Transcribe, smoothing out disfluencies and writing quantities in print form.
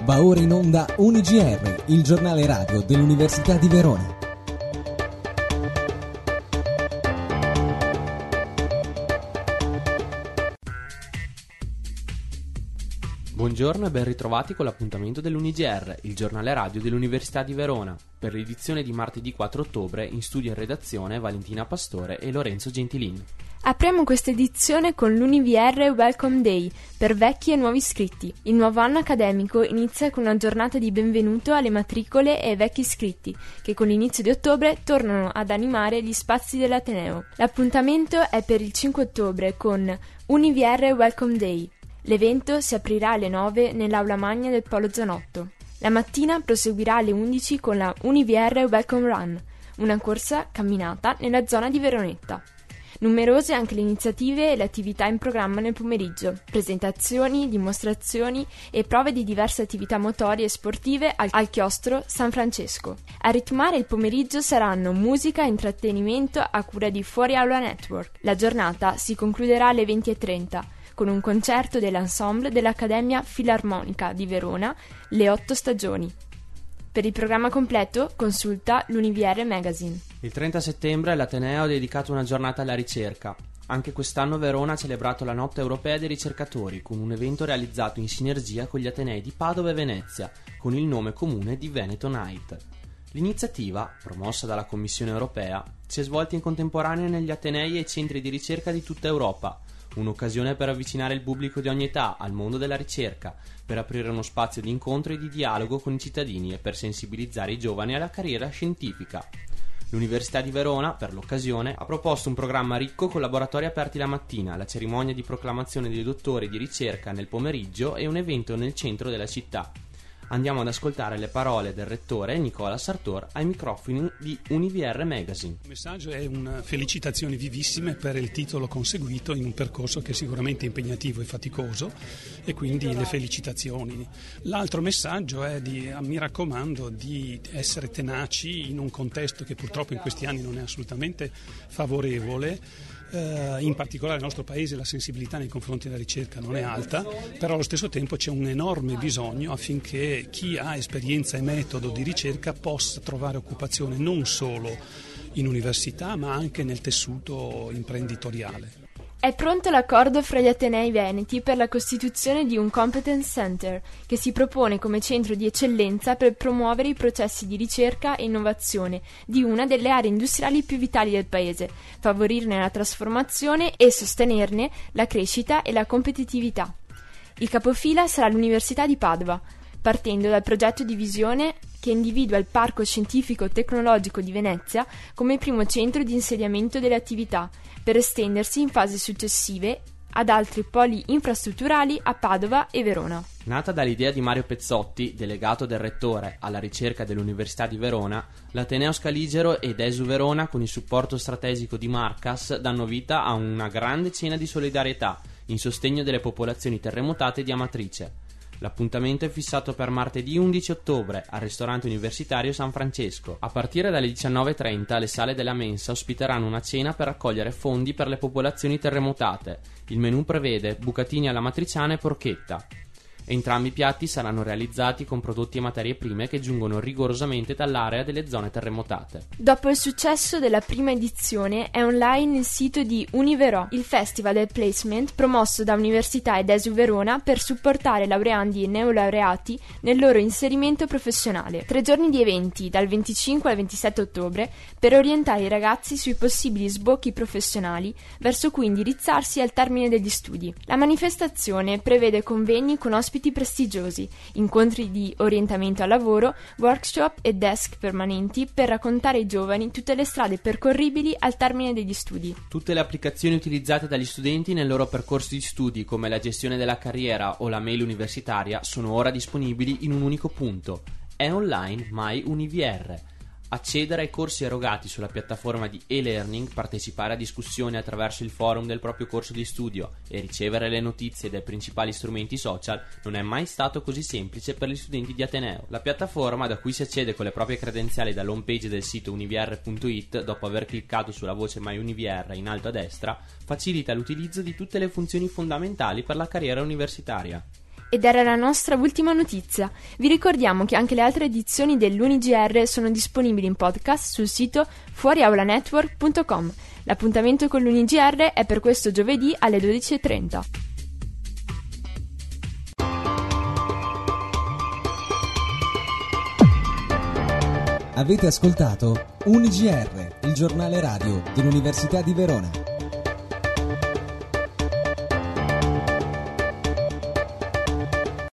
Va ora in onda UniGR, il giornale radio dell'Università di Verona. Buongiorno e ben ritrovati con l'appuntamento dell'UniGR, il giornale radio dell'Università di Verona. Per l'edizione di martedì 4 ottobre, in studio e redazione Valentina Pastore e Lorenzo Gentilin. Apriamo questa edizione con l'UniVR Welcome Day per vecchi e nuovi iscritti. Il nuovo anno accademico inizia con una giornata di benvenuto alle matricole e ai vecchi iscritti, che con l'inizio di ottobre tornano ad animare gli spazi dell'Ateneo. L'appuntamento è per il 5 ottobre con UniVR Welcome Day. L'evento si aprirà alle 9 nell'aula magna del Polo Zanotto. La mattina proseguirà alle 11 con la UniVR Welcome Run, una corsa camminata nella zona di Veronetta. Numerose anche le iniziative e le attività in programma nel pomeriggio, presentazioni, dimostrazioni e prove di diverse attività motorie e sportive al chiostro San Francesco. A ritmare il pomeriggio saranno musica e intrattenimento a cura di Fuori Aula Network. La giornata si concluderà alle 20:30 con un concerto dell'ensemble dell'Accademia Filarmonica di Verona, Le 8 Stagioni. Per il programma completo consulta l'UniVR Magazine. Il 30 settembre l'Ateneo ha dedicato una giornata alla ricerca. Anche quest'anno Verona ha celebrato la Notte Europea dei Ricercatori con un evento realizzato in sinergia con gli Atenei di Padova e Venezia, con il nome comune di Veneto Night. L'iniziativa, promossa dalla Commissione Europea, si è svolta in contemporanea negli Atenei e centri di ricerca di tutta Europa. Un'occasione per avvicinare il pubblico di ogni età al mondo della ricerca, per aprire uno spazio di incontro e di dialogo con i cittadini e per sensibilizzare i giovani alla carriera scientifica. L'Università di Verona, per l'occasione, ha proposto un programma ricco con laboratori aperti la mattina, la cerimonia di proclamazione dei dottori di ricerca nel pomeriggio e un evento nel centro della città. Andiamo ad ascoltare le parole del rettore Nicola Sartor ai microfoni di UniVR Magazine. Il messaggio è una felicitazione vivissime per il titolo conseguito in un percorso che è sicuramente impegnativo e faticoso, e quindi le felicitazioni. L'altro messaggio è mi raccomando di essere tenaci in un contesto che purtroppo in questi anni non è assolutamente favorevole. In particolare nel nostro paese la sensibilità nei confronti della ricerca non è alta, però allo stesso tempo c'è un enorme bisogno affinché chi ha esperienza e metodo di ricerca possa trovare occupazione non solo in università ma anche nel tessuto imprenditoriale. È pronto l'accordo fra gli Atenei Veneti per la costituzione di un Competence Center, che si propone come centro di eccellenza per promuovere i processi di ricerca e innovazione di una delle aree industriali più vitali del paese, favorirne la trasformazione e sostenerne la crescita e la competitività. Il capofila sarà l'Università di Padova, partendo dal progetto di visione che individua il Parco Scientifico Tecnologico di Venezia come primo centro di insediamento delle attività, per estendersi in fasi successive ad altri poli infrastrutturali a Padova e Verona. Nata dall'idea di Mario Pezzotti, delegato del rettore alla ricerca dell'Università di Verona, l'Ateneo Scaligero ed ESU Verona, con il supporto strategico di Marcas, danno vita a una grande cena di solidarietà in sostegno delle popolazioni terremotate di Amatrice. L'appuntamento è fissato per martedì 11 ottobre al ristorante universitario San Francesco. A partire dalle 19:30 le sale della mensa ospiteranno una cena per raccogliere fondi per le popolazioni terremotate. Il menù prevede bucatini alla matriciana e porchetta. Entrambi i piatti saranno realizzati con prodotti e materie prime che giungono rigorosamente dall'area delle zone terremotate. Dopo il successo della prima edizione è online il sito di Univero, il festival del placement promosso da Università ed ESU Verona per supportare laureandi e neolaureati nel loro inserimento professionale. 3 giorni di eventi dal 25 al 27 ottobre per orientare i ragazzi sui possibili sbocchi professionali verso cui indirizzarsi al termine degli studi. La manifestazione prevede convegni con ospiti prestigiosi, incontri di orientamento al lavoro, workshop e desk permanenti per raccontare ai giovani tutte le strade percorribili al termine degli studi. Tutte le applicazioni utilizzate dagli studenti nel loro percorso di studi, come la gestione della carriera o la mail universitaria, sono ora disponibili in un unico punto. È online MyUniVR. Accedere ai corsi erogati sulla piattaforma di e-learning, partecipare a discussioni attraverso il forum del proprio corso di studio e ricevere le notizie dai principali strumenti social non è mai stato così semplice per gli studenti di Ateneo. La piattaforma, da cui si accede con le proprie credenziali dall'home page del sito univr.it, dopo aver cliccato sulla voce MyUniVR in alto a destra, facilita l'utilizzo di tutte le funzioni fondamentali per la carriera universitaria. Ed era la nostra ultima notizia. Vi ricordiamo che anche le altre edizioni dell'UniGR sono disponibili in podcast sul sito fuoriaulanetwork.com. L'appuntamento con l'UniGR è per questo giovedì alle 12:30. Avete ascoltato UniGR, il giornale radio dell'Università di Verona.